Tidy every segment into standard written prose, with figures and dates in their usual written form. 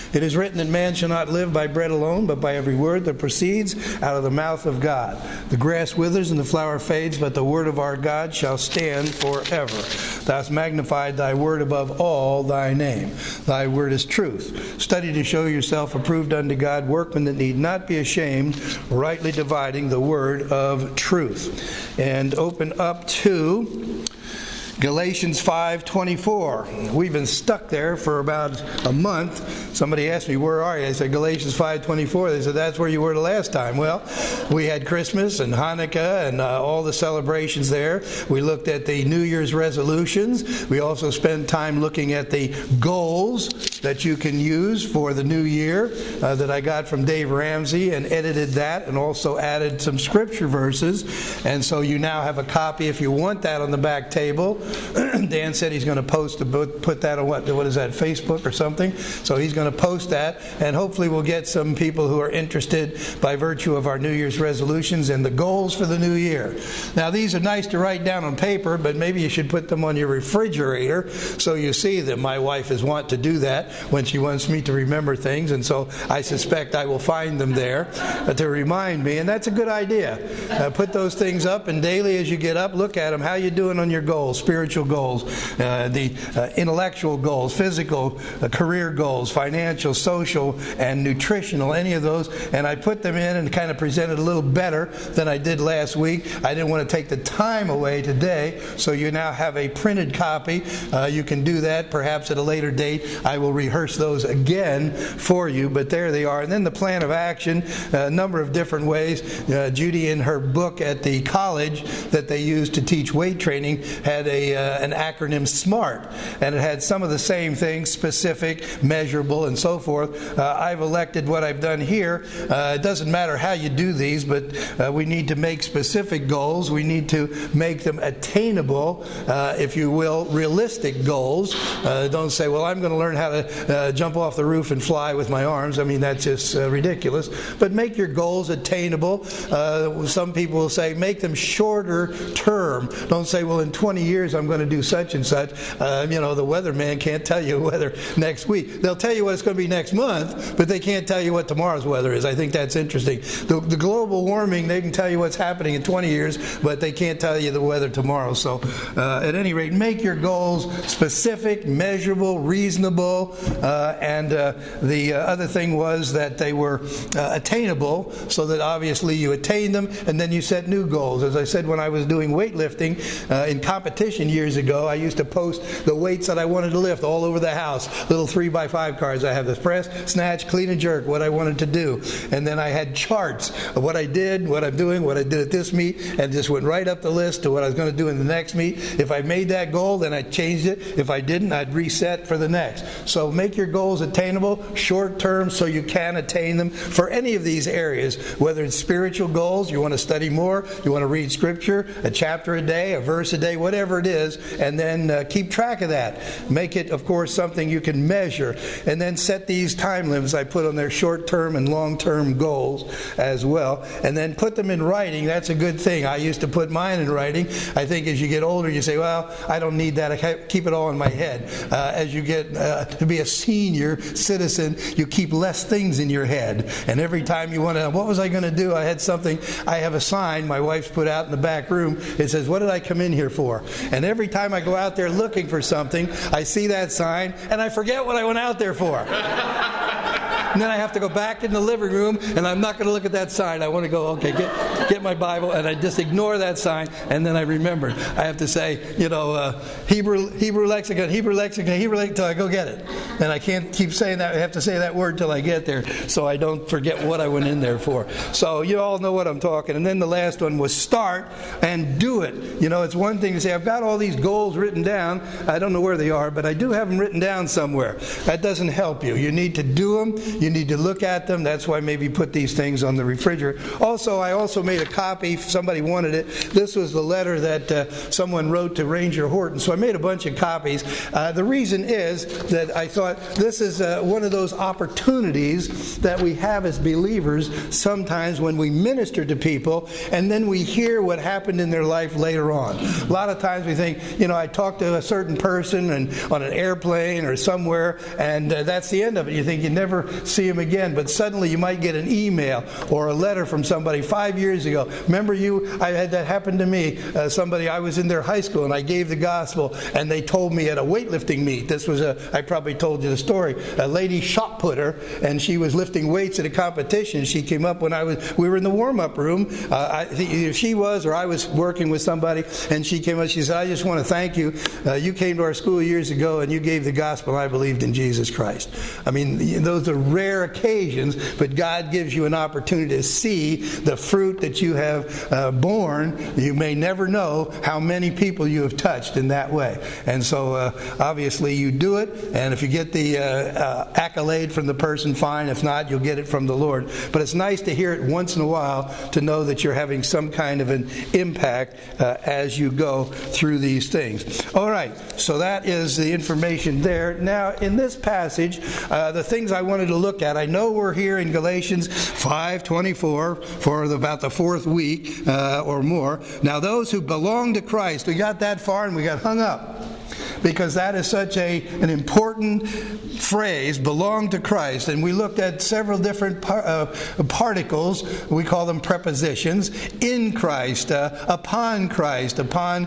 It is written that man shall not live by bread alone, but by every word that proceeds out of the mouth of God. The grass withers and the flower fades, but the word of our God shall stand forever. Thou hast magnified thy word above all thy name. Thy word is truth. Study to show yourself approved unto God, workmen that need not be ashamed, rightly dividing the word of truth. And open up to Galatians 5:24. We've been stuck there for about a month. Somebody asked me, where are you? I said, Galatians 5:24. They said, that's where you were the last time. Well, we had Christmas and Hanukkah and all the celebrations there. We looked at the New Year's resolutions. We also spent time looking at the goals that you can use for the new year that I got from Dave Ramsey and edited that and also added some scripture verses. And so you now have a copy if you want that on the back table. Dan said he's going to put that on what is that, Facebook or something? So he's going to post that, and hopefully we'll get some people who are interested by virtue of our New Year's resolutions and the goals for the new year. Now these are nice to write down on paper, but maybe you should put them on your refrigerator so you see them. My wife is wont to do that when she wants me to remember things, and so I suspect I will find them there to remind me, and that's a good idea. Put those things up, and daily as you get up, look at them. How you doing on your goals? Spiritual goals, the intellectual goals, physical, career goals, financial, social, and nutritional, any of those. And I put them in and kind of presented a little better than I did last week. I didn't want to take the time away today, so you now have a printed copy. You can do that perhaps at a later date. I will rehearse those again for you, but there they are. And then the plan of action, a number of different ways. Judy, in her book at the college that they used to teach weight training, had an acronym SMART, and it had some of the same things, specific, measurable, and so forth. I've elected what I've done here. It doesn't matter how you do these, but we need to make specific goals. We need to make them attainable, if you will, realistic goals. Don't say, well, I'm going to learn how to jump off the roof and fly with my arms. I mean, that's just ridiculous. But make your goals attainable. Some people will say, make them shorter term. Don't say, well, in 20 years I'm going to do such and such. The weatherman can't tell you weather next week. They'll tell you what it's going to be next month, but they can't tell you what tomorrow's weather is. I think that's interesting. The global warming, they can tell you what's happening in 20 years, but they can't tell you the weather tomorrow. So at any rate, make your goals specific, measurable, reasonable, and the other thing was that they were attainable, so that obviously you attain them, and then you set new goals. As I said, when I was doing weightlifting in competition years ago, I used to post the weights that I wanted to lift all over the house. Little 3x5 cards. I have the press, snatch, clean and jerk, what I wanted to do. And then I had charts of what I did, what I'm doing, what I did at this meet, and just went right up the list to what I was going to do in the next meet. If I made that goal, then I changed it. If I didn't, I'd reset for the next. So make your goals attainable, short term, so you can attain them for any of these areas, whether it's spiritual goals, you want to study more, you want to read scripture, a chapter a day, a verse a day, whatever it is, and then keep track of that. Make it, of course, something you can measure, and then set these time limits I put on their short-term and long-term goals as well, and then put them in writing. That's a good thing. I used to put mine in writing. I think as you get older, you say, well, I don't need that. I keep it all in my head. As you get to be a senior citizen, you keep less things in your head, and every time you want to, what was I going to do? I had something. I have a sign my wife's put out in the back room. It says, what did I come in here for? And every time I go out there looking for something, I see that sign, and I forget what I went out there for. And then I have to go back in the living room, and I'm not going to look at that sign. I want to go, okay, get my Bible, and I just ignore that sign, and then I remember. I have to say, Hebrew lexicon, till I go get it. And I can't keep saying that. I have to say that word till I get there, so I don't forget what I went in there for. So you all know what I'm talking. And then the last one was start and do it. It's one thing to say, I've got all these goals written down. I don't know where they are, but I do have them written down somewhere. That doesn't help you. You need to do them. You need to look at them. That's why maybe put these things on the refrigerator. I also made a copy. If somebody wanted it. This was the letter that someone wrote to Ranger Horton. So I made a bunch of copies. The reason is that I thought this is one of those opportunities that we have as believers sometimes when we minister to people and then we hear what happened in their life later on. A lot of times we think, I talked to a certain person and on an airplane or somewhere, and that's the end of it. You think you never see him again, but suddenly you might get an email or a letter from somebody 5 years ago. Remember I had that happen to me. I was in their high school and I gave the gospel, and they told me at a weightlifting meet. This was I probably told you the story. A lady shot put her, and she was lifting weights at a competition. She came up when we were in the warm-up room. Either she was or I was working with somebody, and she came up. She said, "I just want to thank you. You came to our school years ago and you gave the gospel. I believed in Jesus Christ." I mean, those are rare occasions, but God gives you an opportunity to see the fruit that you have borne. You may never know how many people you have touched in that way. And so obviously you do it, and if you get the accolade from the person, fine. If not, you'll get it from the Lord. But it's nice to hear it once in a while, to know that you're having some kind of an impact as you go through these things. All right, so that is the information there. Now, in this passage, the things I wanted to look at, I know we're here in Galatians 5:24 for about the fourth week or more. Now, those who belong to Christ, we got that far and we got hung up, because that is such an important phrase, belong to Christ. And we looked at several different particles, we call them prepositions, in Christ, upon Christ, upon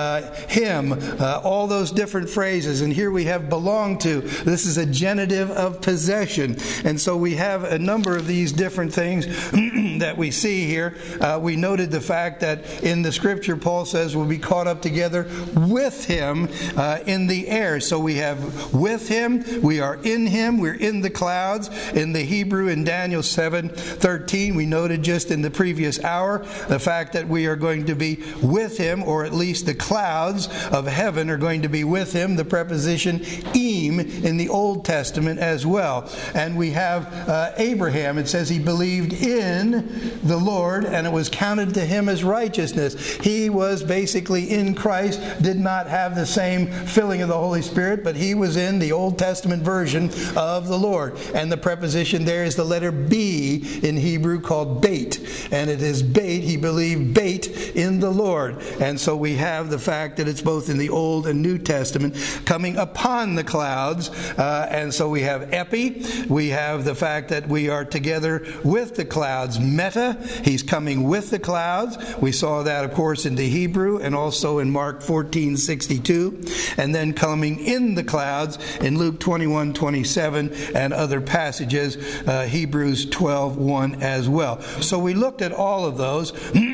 Him, all those different phrases. And here we have belong to. This is a genitive of possession. And so we have a number of these different things that we see here. We noted the fact that in the Scripture, Paul says we'll be caught up together with Him in the air. So we have with Him, we are in Him, we're in the clouds. In the Hebrew, in Daniel 7:13, we noted just in the previous hour the fact that we are going to be with Him, or at least the clouds of heaven are going to be with Him. The preposition im in the Old Testament as well. And we have Abraham. It says he believed in the Lord and it was counted to him as righteousness. He was basically in Christ, did not have the same filling of the Holy Spirit, but he was in the Old Testament version of the Lord. And the preposition there is the letter B in Hebrew, called bait. And it is bait. He believed bait in the Lord. And so we have the fact that it's both in the Old and New Testament, coming upon the clouds. And so we have epi. We have the fact that we are together with the clouds. Meta. He's coming with the clouds. We saw that, of course, in the Hebrew and also in Mark 14:62. And then coming in the clouds in Luke 21:27 and other passages, Hebrews 12:1 as well. So we looked at all of those.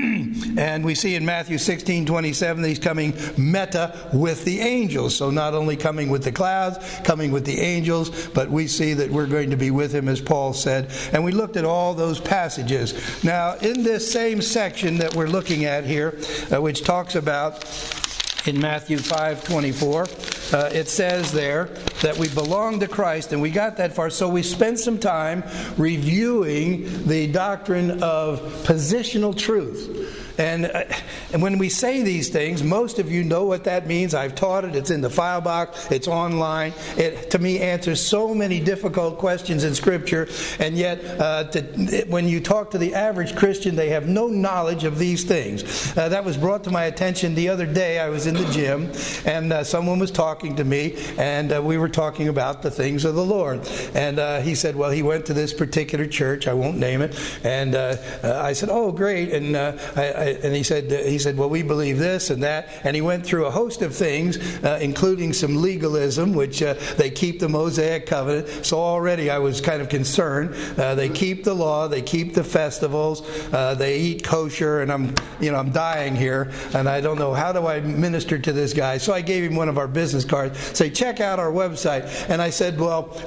And we see in Matthew 16:27 that he's coming meta with the angels. So not only coming with the clouds, coming with the angels, but we see that we're going to be with him, as Paul said. And we looked at all those passages. Now, in this same section that we're looking at here, which talks about in Matthew 5:24, it says there that we belong to Christ, and we got that far. So we spent some time reviewing the doctrine of positional truth. And when we say these things, most of you know what that means. I've taught it. It's in the file box. It's online. It, to me, answers so many difficult questions in Scripture. And yet, when you talk to the average Christian, they have no knowledge of these things. That was brought to my attention the other day. I was in the gym, and someone was talking to me, and we were talking about the things of the Lord. And he said, well, he went to this particular church. I won't name it. And I said, oh, great. And he said, well, we believe this and that. And he went through a host of things, including some legalism, which they keep the Mosaic covenant. So already I was kind of concerned. They keep the law. They keep the festivals. They eat kosher. And I'm dying here. And I don't know, how do I minister to this guy? So I gave him one of our business cards. Say, check out our website. And I said,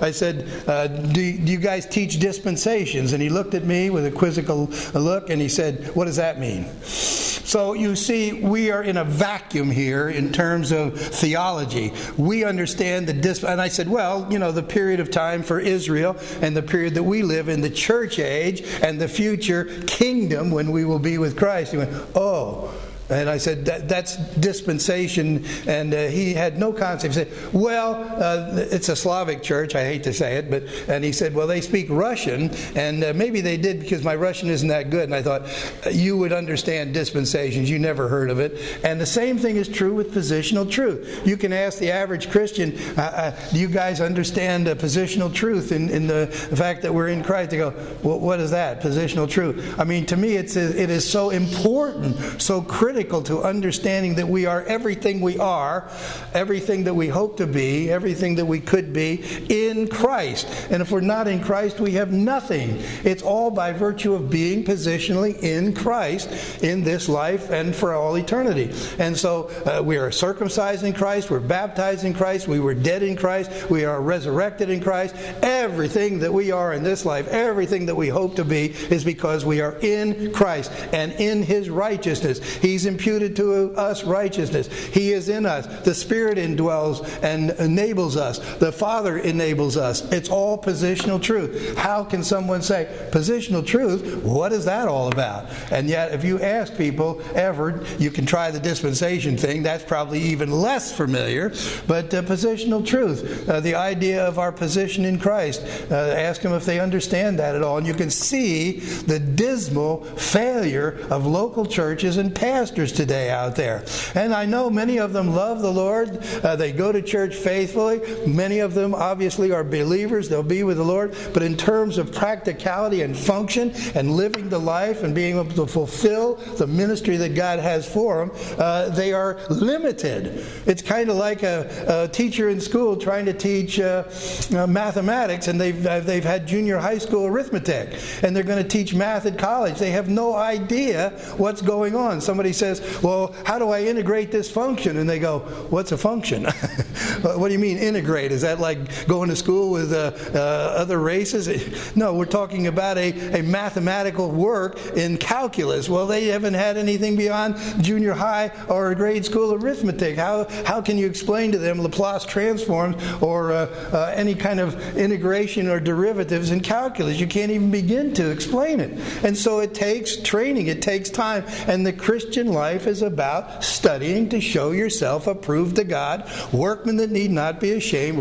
do you guys teach dispensations? And he looked at me with a quizzical look, and he said, what does that mean? So you see, we are in a vacuum here in terms of theology. We understand and I said, well, the period of time for Israel and the period that we live in, the church age and the future kingdom when we will be with Christ. He went, oh. And I said, that's dispensation. And he had no concept. He said, well, it's a Slavic church. I hate to say it. And he said, well, they speak Russian. And maybe they did because my Russian isn't that good. And I thought, you would understand dispensations. You never heard of it. And the same thing is true with positional truth. You can ask the average Christian, do you guys understand positional truth in the fact that we're in Christ? They go, well, what is that, positional truth? I mean, to me, it is so important, so critical to understanding that we are everything we are, everything that we hope to be, everything that we could be in Christ. And if we're not in Christ, we have nothing. It's all by virtue of being positionally in Christ in this life and for all eternity. And so we are circumcised in Christ, we're baptized in Christ, we were dead in Christ, we are resurrected in Christ. Everything that we are in this life, everything that we hope to be is because we are in Christ and in His righteousness. He's imputed to us righteousness. He is in us. The Spirit indwells and enables us. The Father enables us. It's all positional truth. How can someone say, positional truth, what is that all about? And yet, if you ask people ever, you can try the dispensation thing. That's probably even less familiar. But positional truth, the idea of our position in Christ, ask them if they understand that at all. And you can see the dismal failure of local churches and pastors today out there. And I know many of them love the Lord. They go to church faithfully. Many of them obviously are believers. They'll be with the Lord. But in terms of practicality and function and living the life and being able to fulfill the ministry that God has for them, they are limited. It's kind of like a teacher in school trying to teach mathematics, and they've had junior high school arithmetic, and they're going to teach math at college. They have no idea what's going on. Somebody says, well, how do I integrate this function? And they go, what's a function? What do you mean integrate? Is that like going to school with other races? No, we're talking about a mathematical work in calculus. Well, they haven't had anything beyond junior high or grade school arithmetic. How can you explain to them Laplace transforms or any kind of integration or derivatives in calculus? You can't even begin to explain it. And so it takes training. It takes time. And the Christian life is about studying to show yourself approved to God, workmen that need not be ashamed,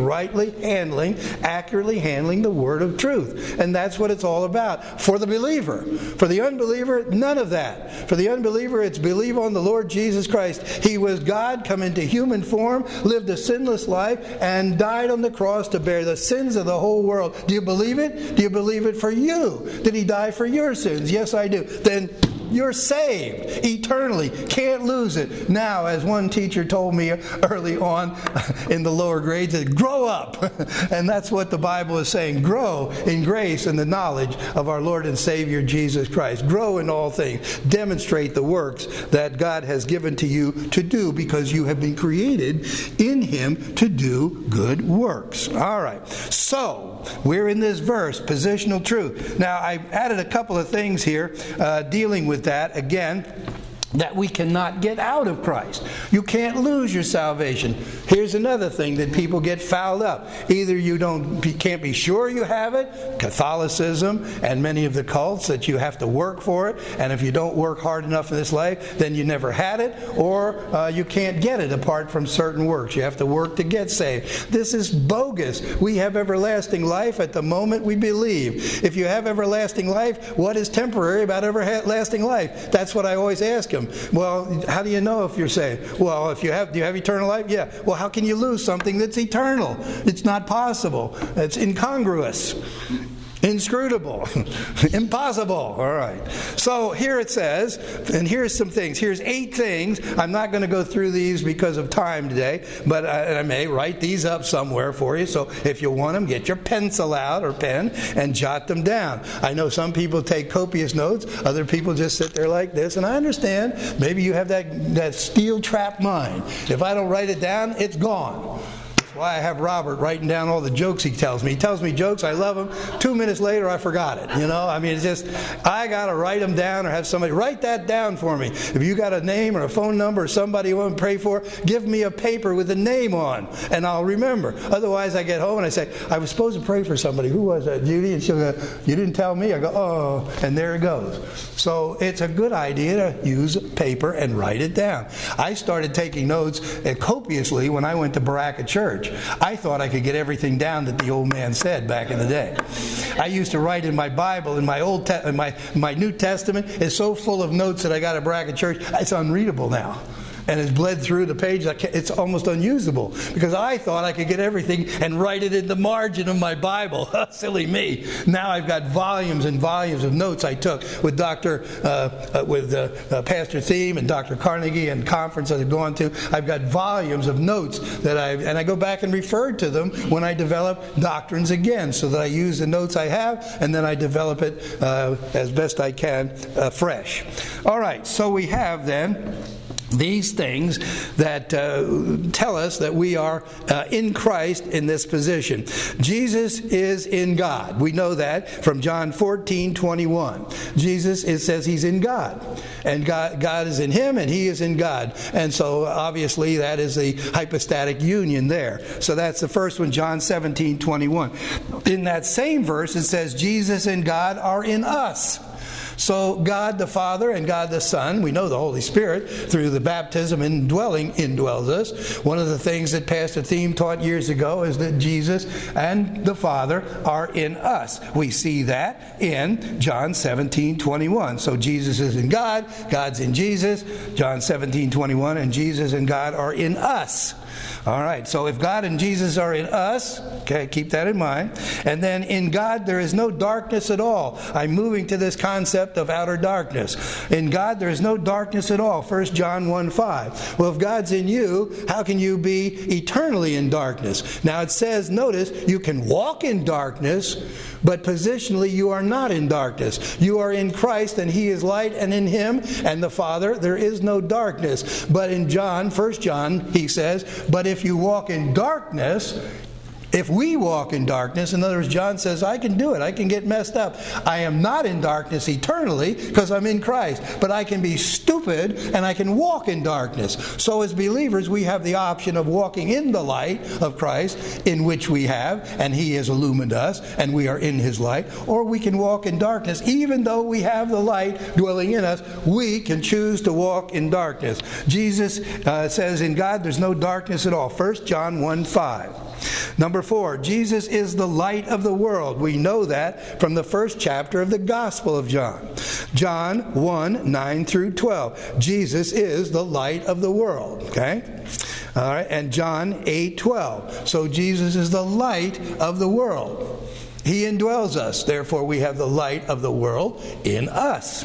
accurately handling the word of truth. And that's what it's all about for the believer. For the unbeliever, none of that. For the unbeliever, it's believe on the Lord Jesus Christ. He was God, come into human form, lived a sinless life, and died on the cross to bear the sins of the whole world. Do you believe it? Do you believe it for you? Did He die for your sins? Yes, I do. Then you're saved eternally. Can't lose it. Now, as one teacher told me early on in the lower grades, grow up. And that's what the Bible is saying. Grow in grace and the knowledge of our Lord and Savior Jesus Christ. Grow in all things. Demonstrate the works that God has given to you to do, because you have been created in Him to do good works. All right. So, we're in this verse, positional truth. Now, I added a couple of things here dealing with that. Again, that we cannot get out of Christ. You can't lose your salvation. Here's another thing that people get fouled up. Either you can't be sure you have it, Catholicism and many of the cults, that you have to work for it, and if you don't work hard enough in this life, then you never had it, or you can't get it apart from certain works. You have to work to get saved. This is bogus. We have everlasting life at the moment we believe. If you have everlasting life, what is temporary about everlasting life? That's what I always ask them. Well, how do you know if you're saved? Well, do you have eternal life? Yeah. Well, how can you lose something that's eternal? It's not possible. It's incongruous. Inscrutable. Impossible. All right. So here it says, and here's some things. Here's 8 things. I'm not going to go through these because of time today, but I may write these up somewhere for you. So if you want them, get your pencil out or pen and jot them down. I know some people take copious notes. Other people just sit there like this. And I understand. Maybe you have that steel trap mind. If I don't write it down, it's gone. why I have Robert writing down all the jokes he tells me. He tells me jokes, I love them. 2 minutes later, I forgot it. I mean, it's just, I got to write them down or have somebody write that down for me. If you got a name or a phone number or somebody you want to pray for, give me a paper with a name on, and I'll remember. Otherwise, I get home and I say, I was supposed to pray for somebody. Who was that, Judy? And she'll go, you didn't tell me? I go, oh, and there it goes. So it's a good idea to use paper and write it down. I started taking notes copiously when I went to Baraka Church. I thought I could get everything down that the old man said back in the day. I used to write in my Bible, in my my New Testament is so full of notes that I got at Baraka Church, it's unreadable now. And it's bled through the page. It's almost unusable because I thought I could get everything and write it in the margin of my Bible. Silly me. Now I've got volumes and volumes of notes I took with Pastor Thiem and Dr. Carnegie and conferences I've gone to. I've got volumes of notes and I go back and refer to them when I develop doctrines again, so that I use the notes I have and then I develop it as best I can fresh. All right, so we have then these things that tell us that we are in Christ in this position. Jesus is in God. We know that from John 14:21. Jesus, it says he's in God. And God is in him and he is in God. And so obviously that is the hypostatic union there. So that's the first one, John 17:21. In that same verse it says Jesus and God are in us. So God the Father and God the Son, we know the Holy Spirit, through the baptism indwells us. One of the things that Pastor Thiem taught years ago is that Jesus and the Father are in us. We see that in John 17:21. So Jesus is in God, God's in Jesus, John 17:21, and Jesus and God are in us. All right, so if God and Jesus are in us, okay, keep that in mind. And then in God there is no darkness at all. I'm moving to this concept of outer darkness. In God there is no darkness at all. 1 John 1:5. Well, if God's in you, how can you be eternally in darkness? Now it says, notice, you can walk in darkness, but positionally you are not in darkness. You are in Christ and he is light, and in him and the Father there is no darkness. But in 1 John, he says, but if you walk in darkness, if we walk in darkness, in other words, John says, I can do it. I can get messed up. I am not in darkness eternally because I'm in Christ. But I can be stupid and I can walk in darkness. So as believers, we have the option of walking in the light of Christ, in which we have, and he has illumined us, and we are in his light. Or we can walk in darkness. Even though we have the light dwelling in us, we can choose to walk in darkness. Jesus says in God there's no darkness at all. 1 John 1:5. Number 4, Jesus is the light of the world. We know that from the first chapter of the Gospel of John. John 1:9 through 12. Jesus is the light of the world. Okay? All right, and John 8:12. So Jesus is the light of the world. He indwells us. Therefore, we have the light of the world in us.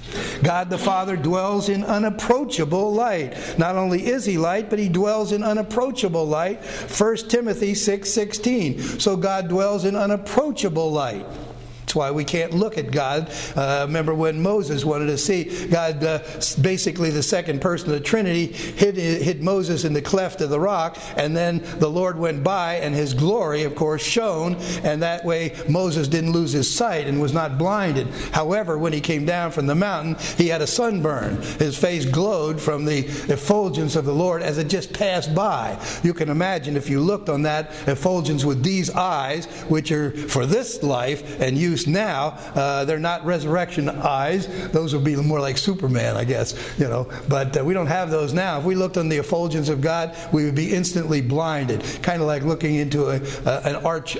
God the Father dwells in unapproachable light. Not only is he light, but he dwells in unapproachable light. 1 Timothy 6:16. So God dwells in unapproachable light. That's why we can't look at God. Remember when Moses wanted to see God, basically the second person of the Trinity, hid Moses in the cleft of the rock, and then the Lord went by and his glory, of course, shone, and that way Moses didn't lose his sight and was not blinded. However, when he came down from the mountain, he had a sunburn. His face glowed from the effulgence of the Lord as it just passed by. You can imagine if you looked on that effulgence with these eyes, which are for this life and use now, they're not resurrection eyes. Those would be more like Superman, I guess, but we don't have those now. If we looked on the effulgence of God, we would be instantly blinded, kind of like looking into an arch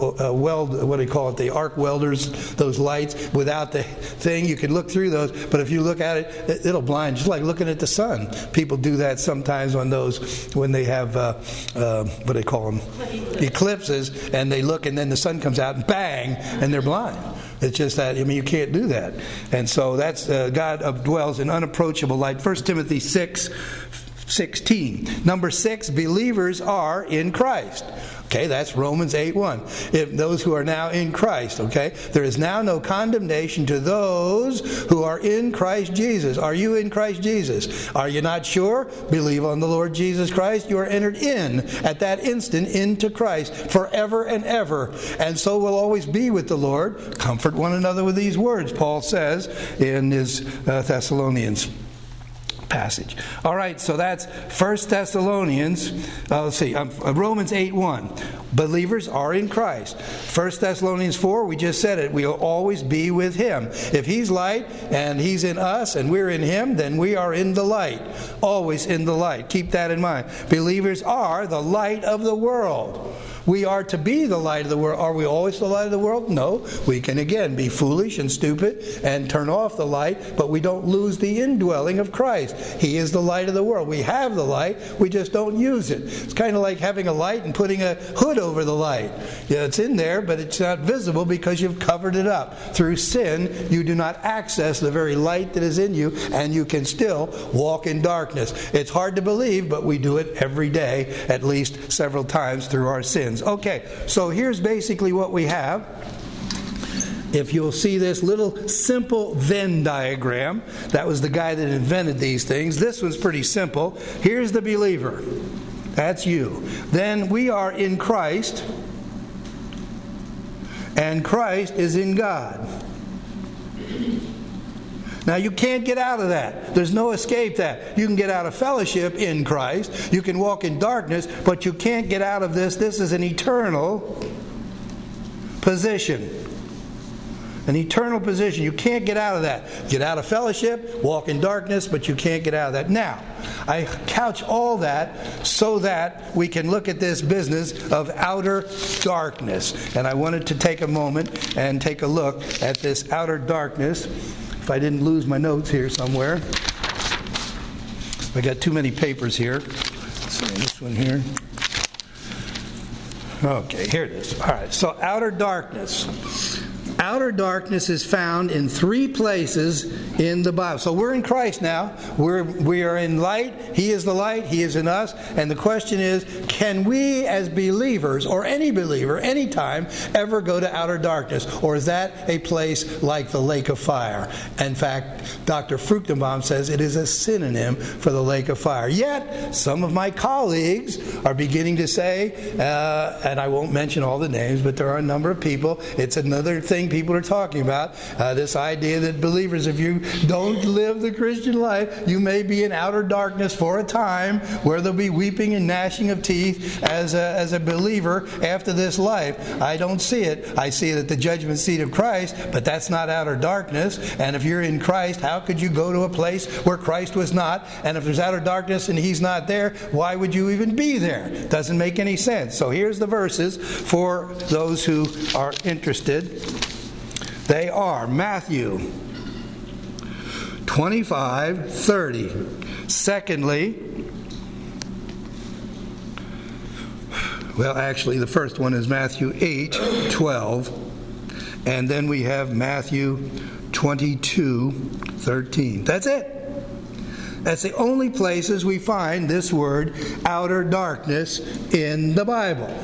weld, what do you call it, the arc welders, those lights. Without the thing, you can look through those, but if you look at it, it'll blind, just like looking at the sun. People do that sometimes on those when they have what do they call them, eclipses, and they look and then the sun comes out and bang, and they're blind. It's just that, you can't do that. And so that's God dwells in unapproachable light. 1 Timothy 6, 16. Number 6, believers are in Christ. Okay, that's Romans 8:1. If those who are now in Christ, okay? There is now no condemnation to those who are in Christ Jesus. Are you in Christ Jesus? Are you not sure? Believe on the Lord Jesus Christ. You are entered in at that instant into Christ forever and ever. And so will always be with the Lord. Comfort one another with these words, Paul says in his Thessalonians passage. All right, so that's 1 Thessalonians, Romans 8:1. Believers are in Christ. 1 Thessalonians 4, we just said it, we'll always be with Him. If He's light and He's in us and we're in Him, then we are in the light. Always in the light. Keep that in mind. Believers are the light of the world. We are to be the light of the world. Are we always the light of the world? No. We can again be foolish and stupid and turn off the light, but we don't lose the indwelling of Christ. He is the light of the world. We have the light, we just don't use it. It's kind of like having a light and putting a hood over the light. Yeah, it's in there, but it's not visible because you've covered it up. Through sin, you do not access the very light that is in you, and you can still walk in darkness. It's hard to believe, but we do it every day, at least several times through our sins. Okay, so here's basically what we have. If you'll see this little simple Venn diagram, that was the guy that invented these things. This one's pretty simple. Here's the believer. That's you. Then we are in Christ, and Christ is in God. Now, you can't get out of that. There's no escape that. You can get out of fellowship in Christ. You can walk in darkness, but you can't get out of this. This is an eternal position. An eternal position. You can't get out of that. Get out of fellowship, walk in darkness, but you can't get out of that. Now, I couch all that so that we can look at this business of outer darkness. And I wanted to take a moment and take a look at this outer darkness. If I didn't lose my notes here somewhere. I got too many papers here. Let's see, this one here. Okay, here it is. All right, so outer darkness. Outer darkness is found in 3 places in the Bible. So we're in Christ now. We are in light. He is the light. He is in us. And the question is, can we as believers, or any believer, anytime, ever go to outer darkness? Or is that a place like the lake of fire? In fact, Dr. Fruchtenbaum says it is a synonym for the lake of fire. Yet, some of my colleagues are beginning to say, and I won't mention all the names, but there are a number of people, it's another thing people are talking about, this idea that believers, if you don't live the Christian life, you may be in outer darkness for a time where there'll be weeping and gnashing of teeth as a believer after this life. I don't see it. I see it at the judgment seat of Christ, but that's not outer darkness. And if you're in Christ, how could you go to a place where Christ was not? And if there's outer darkness and He's not there, why would you even be there? Doesn't make any sense. So here's the verses for those who are interested. They are Matthew 25:30. Secondly, well, actually, the first one is Matthew 8:12. And then we have Matthew 22:13. That's it. That's the only places we find this word, outer darkness, in the Bible.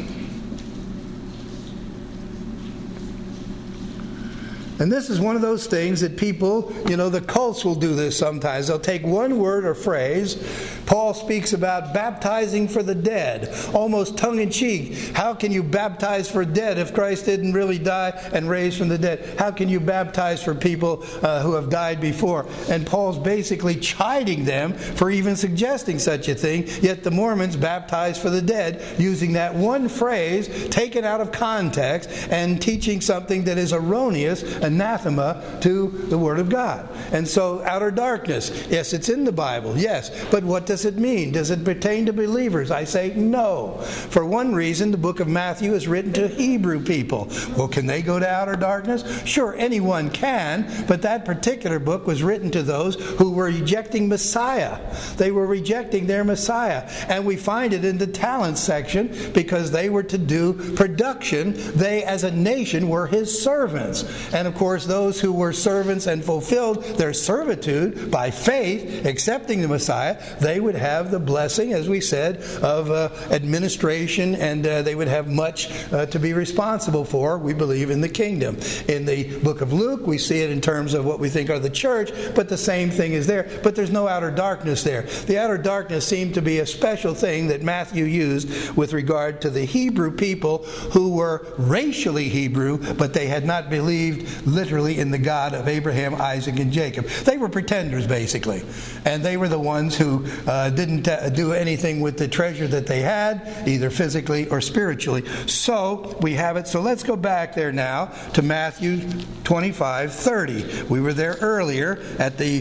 And this is one of those things that people, the cults will do this sometimes. They'll take one word or phrase. Paul speaks about baptizing for the dead, almost tongue-in-cheek. How can you baptize for dead if Christ didn't really die and raise from the dead? How can you baptize for people who have died before? And Paul's basically chiding them for even suggesting such a thing, yet the Mormons baptize for the dead using that one phrase taken out of context and teaching something that is erroneous, anathema to the Word of God. And so outer darkness, yes, it's in the Bible, yes, but what does it mean? Does it pertain to believers? I say no. For one reason, the book of Matthew is written to Hebrew people. Well, can they go to outer darkness? Sure, anyone can, but that particular book was written to those who were rejecting Messiah. They were rejecting their Messiah. And we find it in the talents section because they were to do production. They, as a nation, were His servants. And of course, those who were servants and fulfilled their servitude by faith, accepting the Messiah, they would would have the blessing, as we said, of administration, and they would have much to be responsible for, we believe, in the kingdom. In the book of Luke, we see it in terms of what we think are the church, but the same thing is there. But there's no outer darkness there. The outer darkness seemed to be a special thing that Matthew used with regard to the Hebrew people who were racially Hebrew, but they had not believed literally in the God of Abraham, Isaac, and Jacob. They were pretenders, basically. And they were the ones who didn't do anything with the treasure that they had, either physically or spiritually. So we have it. So let's go back there now to Matthew 25:30. We were there earlier at the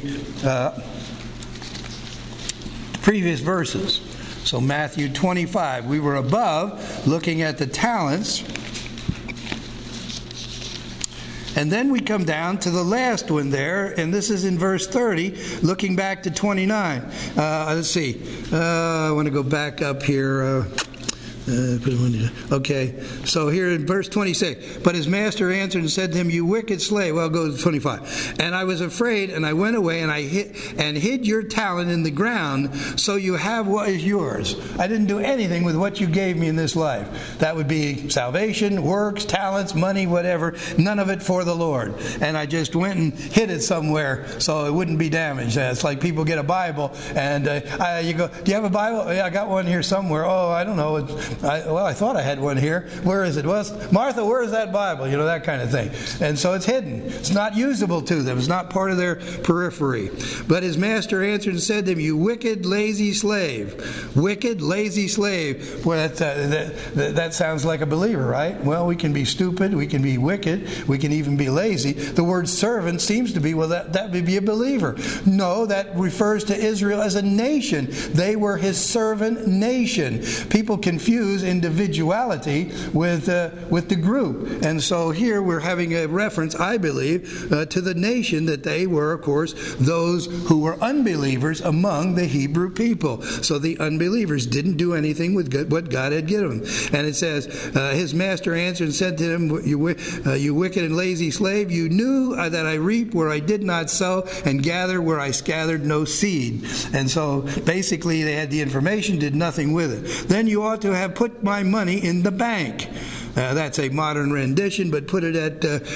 previous verses. So Matthew 25. We were above looking at the talents. And then we come down to the last one there, and this is in verse 30, looking back to 29. Let's see. I want to go back up here. Okay, so here in verse 26, but his master answered and said to him, "You wicked slave." Well, go to 25. "And I was afraid, and I went away, and I hid your talent in the ground, so you have what is yours." I didn't do anything with what you gave me in this life. That would be salvation, works, talents, money, whatever. None of it for the Lord. And I just went and hid it somewhere so it wouldn't be damaged. It's like people get a Bible, and you go, "Do you have a Bible?" "Yeah, I got one here somewhere." "Oh, I don't know. I thought I had one here. Where is it?" "Well, Martha, where is that Bible?" You know, that kind of thing. And so it's hidden. It's not usable to them. It's not part of their periphery. But his master answered and said to him, "You wicked, lazy slave." Wicked, lazy slave. Well, that sounds like a believer, right? Well, we can be stupid. We can be wicked. We can even be lazy. The word servant seems to be, well, that would be a believer. No, that refers to Israel as a nation. They were his servant nation. People confuse individuality with the group. And so here we're having a reference, I believe, to the nation, that they were, of course, those who were unbelievers among the Hebrew people. So the unbelievers didn't do anything with what God had given them. And it says, his master answered and said to him, you wicked and lazy slave, you knew that I reap where I did not sow and gather where I scattered no seed. And so basically they had the information, did nothing with it. Then you ought to have put my money in the bank. That's a modern rendition, but put it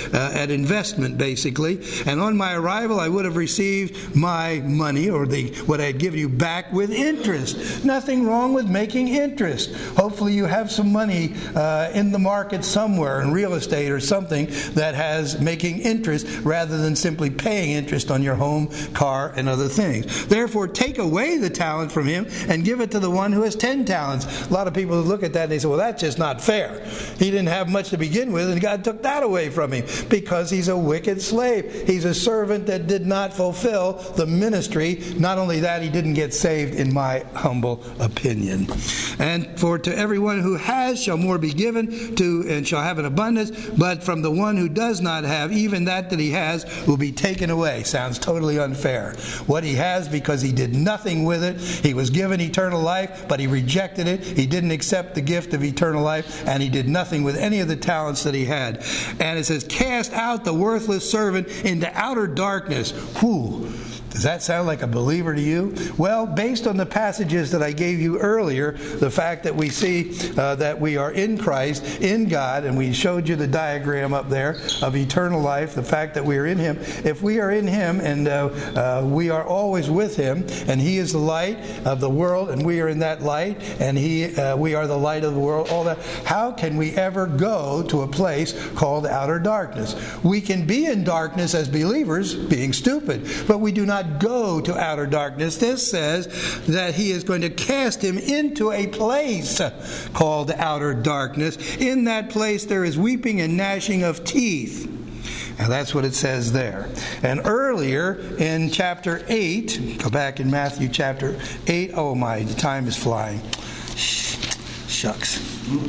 at investment, basically. And on my arrival, I would have received my money, or what I had given you, back with interest. Nothing wrong with making interest. Hopefully you have some money in the market somewhere, in real estate or something, that has making interest rather than simply paying interest on your home, car, and other things. Therefore, take away the talent from him and give it to the one who has 10 talents. A lot of people look at that and they say, well, that's just not fair. He didn't have much to begin with, and God took that away from him because he's a wicked slave. He's a servant that did not fulfill the ministry. Not only that, he didn't get saved, in my humble opinion. And for to everyone who has shall more be given to, and shall have an abundance, but from the one who does not have, even that he has will be taken away. Sounds totally unfair. What he has, because he did nothing with it. He was given eternal life, but he rejected it. He didn't accept the gift of eternal life, and he did nothing with any of the talents that he had. And it says, cast out the worthless servant into outer darkness. Whew. Does that sound like a believer to you? Well, based on the passages that I gave you earlier, the fact that we see that we are in Christ, in God, and we showed you the diagram up there of eternal life, the fact that we are in Him. If we are in Him and we are always with Him, and He is the light of the world, and we are in that light, and we are the light of the world, all that, how can we ever go to a place called outer darkness? We can be in darkness as believers, being stupid, but we do not go to outer darkness. This says that he is going to cast him into a place called outer darkness. In that place there is weeping and gnashing of teeth. Now that's what it says there. And earlier in chapter 8, go back in Matthew chapter 8. Oh my, the time is flying. Shucks.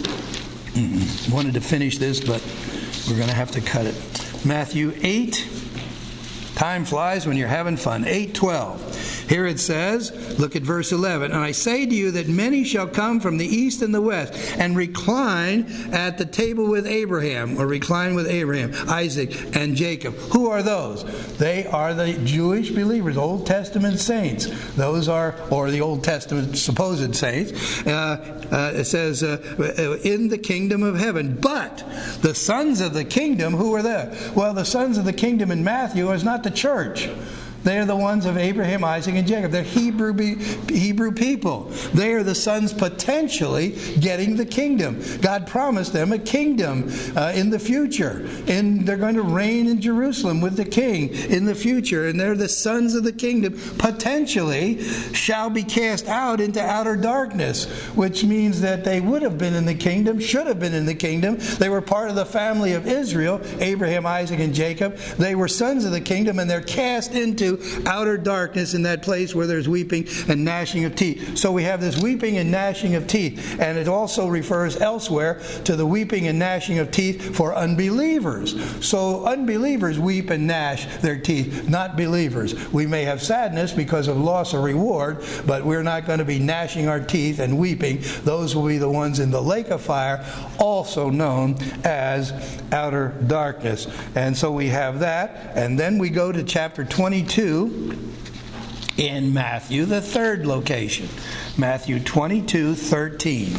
Wanted to finish this, but we're going to have to cut it. Matthew 8. Time flies when you're having fun. 8:12. Here it says, look at verse 11, and I say to you that many shall come from the east and the west and recline at the table with Abraham, or recline with Abraham, Isaac, and Jacob. Who are those? They are the Jewish believers, Old Testament saints. Those are, or the Old Testament supposed saints. It says, in the kingdom of heaven. But the sons of the kingdom, who are there? Well, the sons of the kingdom in Matthew is not the church. They are the ones of Abraham, Isaac, and Jacob. They're Hebrew people. They are the sons potentially getting the kingdom. God promised them a kingdom in the future. And they're going to reign in Jerusalem with the king in the future. And they're the sons of the kingdom potentially shall be cast out into outer darkness, which means that they would have been in the kingdom, should have been in the kingdom. They were part of the family of Israel, Abraham, Isaac, and Jacob. They were sons of the kingdom, and they're cast into outer darkness, in that place where there's weeping and gnashing of teeth. So we have this weeping and gnashing of teeth, and it also refers elsewhere to the weeping and gnashing of teeth for unbelievers. So unbelievers weep and gnash their teeth, not believers. We may have sadness because of loss of reward, but we're not going to be gnashing our teeth and weeping. Those will be the ones in the lake of fire, also known as outer darkness. And so we have that, and then we go to chapter 22 in Matthew, the third location. Matthew 22:13.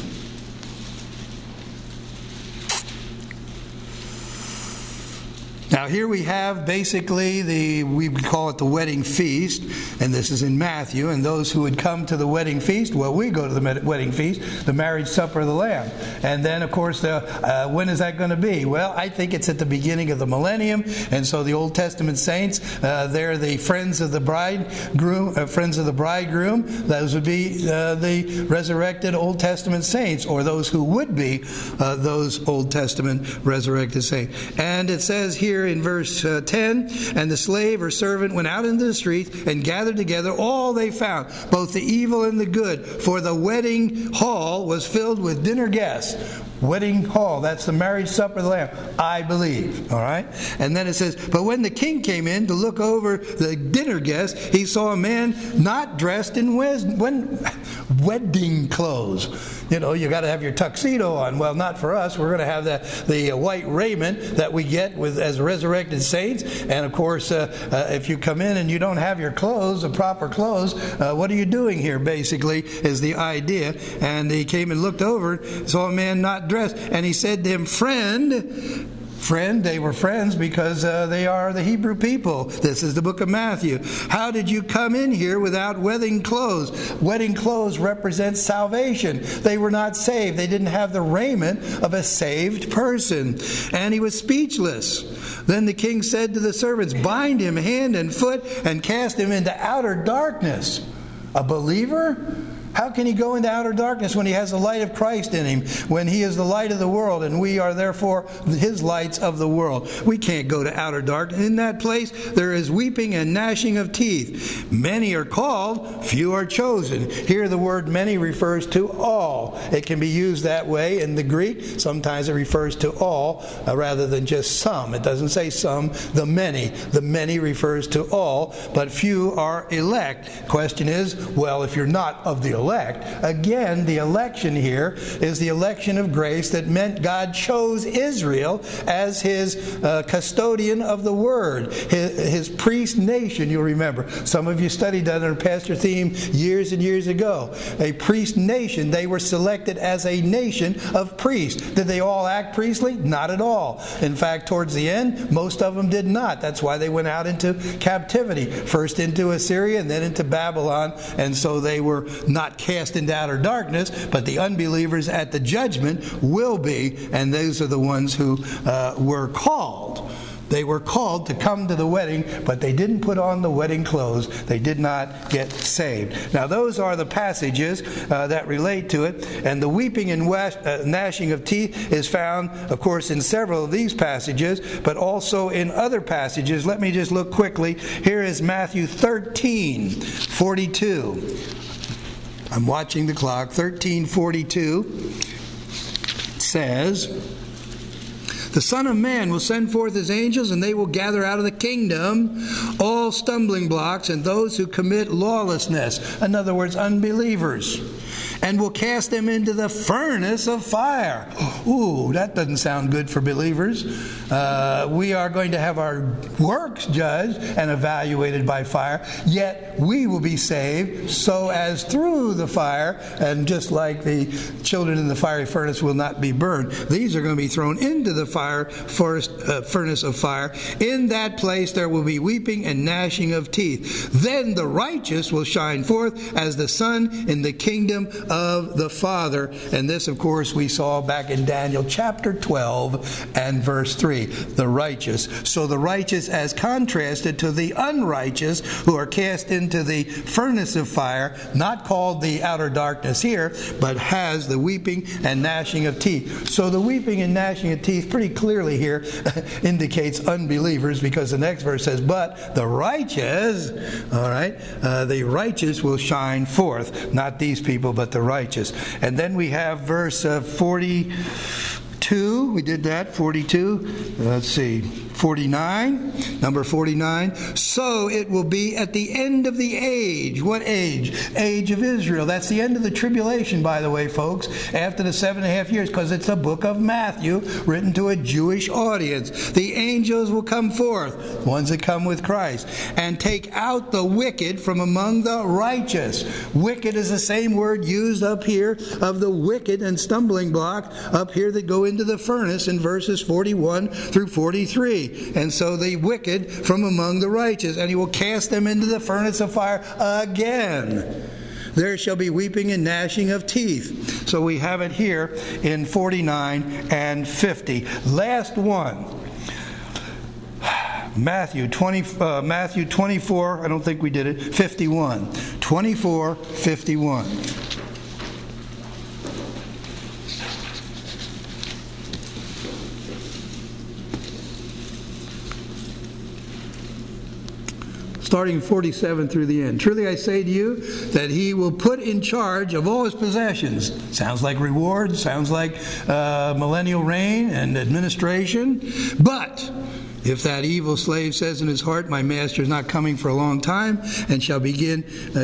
Now here we have basically we call it the wedding feast, and this is in Matthew, and those who would come to the wedding feast, well, we go to the wedding feast, the marriage supper of the Lamb. And then, of course, when is that going to be? Well, I think it's at the beginning of the millennium, and so the Old Testament saints, they're the friends of the bridegroom, those would be the resurrected Old Testament saints, or those who would be those Old Testament resurrected saints. And it says here in verse 10, and the slave or servant went out into the street and gathered together all they found, both the evil and the good, for the wedding hall was filled with dinner guests. Wedding hall, that's the marriage supper of the Lamb, I believe. All right? And then it says, but when the king came in to look over the dinner guests, he saw a man not dressed in wedding clothes. You know, you got to have your tuxedo on. Well, not for us. We're going to have the white raiment that we get as resurrected saints. And of course, if you come in and you don't have your clothes, the proper clothes, what are you doing here, basically, is the idea. And he came and looked over, saw a man not dressed, and he said to him, friend, they were friends because they are the Hebrew people. This is the book of Matthew. How did you come in here without wedding clothes? Wedding clothes represent salvation. They were not saved. They didn't have the raiment of a saved person. And he was speechless. Then the king said to the servants, bind him hand and foot and cast him into outer darkness. A believer? How can he go into outer darkness when he has the light of Christ in him, when he is the light of the world, and we are therefore his lights of the world? We can't go to outer darkness. In that place there is weeping and gnashing of teeth. Many are called, few are chosen. Here the word many refers to all. It can be used that way in the Greek. Sometimes it refers to all rather than just some. It doesn't say some, the many. The many refers to all, but few are elect. Question is, well, if you're not of the elect. Again, the election here is the election of grace that meant God chose Israel as his custodian of the word, his priest nation. You'll remember. Some of you studied that under Pastor Theme years and years ago. A priest nation. They were selected as a nation of priests. Did they all act priestly? Not at all. In fact, towards the end, most of them did not. That's why they went out into captivity. First into Assyria and then into Babylon. And so they were not cast into outer darkness, but the unbelievers at the judgment will be, and those are the ones who were called. They were called to come to the wedding, but they didn't put on the wedding clothes. They did not get saved. Now, those are the passages that relate to it. And the weeping and gnashing of teeth is found, of course, in several of these passages, but also in other passages. Let me just look quickly. Here is Matthew 13:42. I'm watching the clock. 13:42 says, The Son of Man will send forth his angels, and they will gather out of the kingdom all stumbling blocks and those who commit lawlessness. In other words, unbelievers. And will cast them into the furnace of fire. Ooh, that doesn't sound good for believers. We are going to have our works judged and evaluated by fire, yet we will be saved so as through the fire, and just like the children in the fiery furnace will not be burned, these are going to be thrown into the furnace of fire. In that place there will be weeping and gnashing of teeth. Then the righteous will shine forth as the sun in the kingdom of the Father. And this, of course, we saw back in Daniel chapter 12 and verse 3. The righteous. So the righteous as contrasted to the unrighteous who are cast into the furnace of fire, not called the outer darkness here, but has the weeping and gnashing of teeth. So the weeping and gnashing of teeth pretty clearly here indicates unbelievers, because the next verse says, but the righteous, all right, the righteous will shine forth. Not these people, but the righteous. And then we have verse 42. We did that, 42. Let's see, 49. Number 49. So it will be at the end of the age. What age? Age of Israel. That's the end of the tribulation, by the way, folks, after the 7.5 years, because it's a book of Matthew written to a Jewish audience. The angels will come forth, ones that come with Christ, and take out the wicked from among the righteous. Wicked is the same word used up here of the wicked and stumbling block up here that go into the furnace in verses 41 through 43. And so the wicked from among the righteous, and he will cast them into the furnace of fire again. There shall be weeping and gnashing of teeth. So we have it here in 49 and 50. Last one. Matthew 24, I don't think we did it, 51. 24, 51. Starting 47 through the end. Truly I say to you that he will put in charge of all his possessions. Sounds like reward, sounds like millennial reign and administration. But if that evil slave says in his heart, my master is not coming for a long time, and shall begin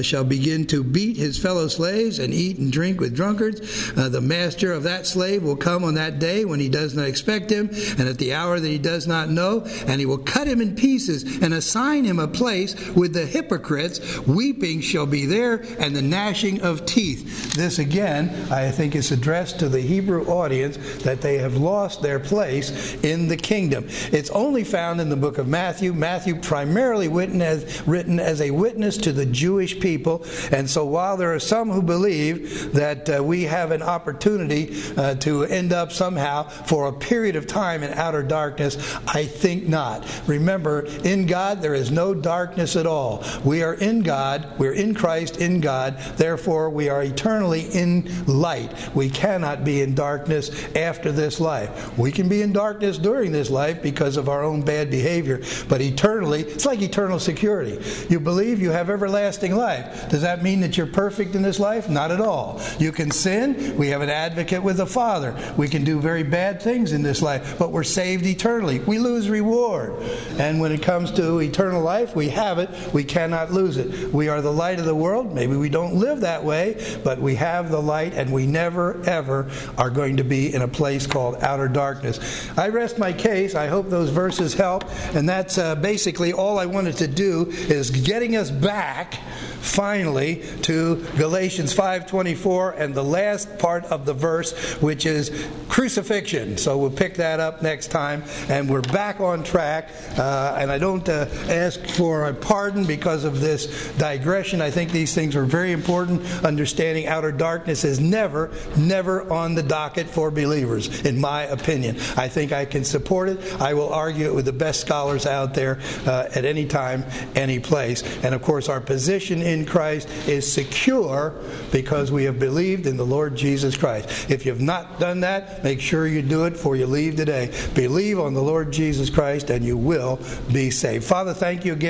to beat his fellow slaves and eat and drink with drunkards, the master of that slave will come on that day when he does not expect him, and at the hour that he does not know, and he will cut him in pieces and assign him a place with the hypocrites. Weeping shall be there, and the gnashing of teeth. This again, I think, is addressed to the Hebrew audience, that they have lost their place in the kingdom. It's only found in the book of Matthew. Matthew primarily written as a witness to the Jewish people. And so while there are some who believe that we have an opportunity to end up somehow for a period of time in outer darkness, I think not. Remember, in God there is no darkness at all. We are in God. We're in Christ, in God. Therefore, we are eternally in light. We cannot be in darkness after this life. We can be in darkness during this life because of our own bad behavior, but eternally, it's like eternal security. You believe you have everlasting life. Does that mean that you're perfect in this life? Not at all. You can sin. We have an advocate with the Father. We can do very bad things in this life, but we're saved eternally. We lose reward. And when it comes to eternal life, we have it. We cannot lose it. We are the light of the world. Maybe we don't live that way, but we have the light, and we never, ever are going to be in a place called outer darkness. I rest my case. I hope those verses help, and that's basically all I wanted to do, is getting us back finally to Galatians 5:24 and the last part of the verse, which is crucifixion. So we'll pick that up next time, and we're back on track. And I don't ask for a pardon because of this digression. I think these things are very important. Understanding outer darkness is never on the docket for believers, in my opinion. I think I can support it. I will argue it with the best scholars out there at any time, any place. And of course, our position in Christ is secure because we have believed in the Lord Jesus Christ. If you have not done that, make sure you do it before you leave today. Believe on the Lord Jesus Christ and you will be saved. Father, thank you again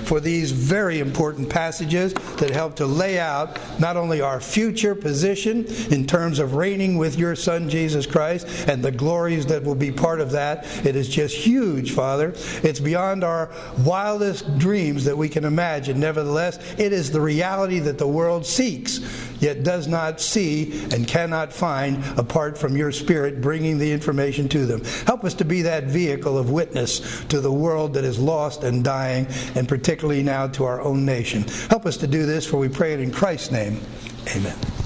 for these very important passages that help to lay out not only our future position in terms of reigning with your Son, Jesus Christ, and the glories that will be part of that. It is just huge, Father. It's beyond our wildest dreams that we can imagine. Nevertheless, it is the reality that the world seeks, yet does not see and cannot find apart from your Spirit bringing the information to them. Help us to be that vehicle of witness to the world that is lost and dying, and particularly now to our own nation. Help us to do this, for we pray it in Christ's name. Amen.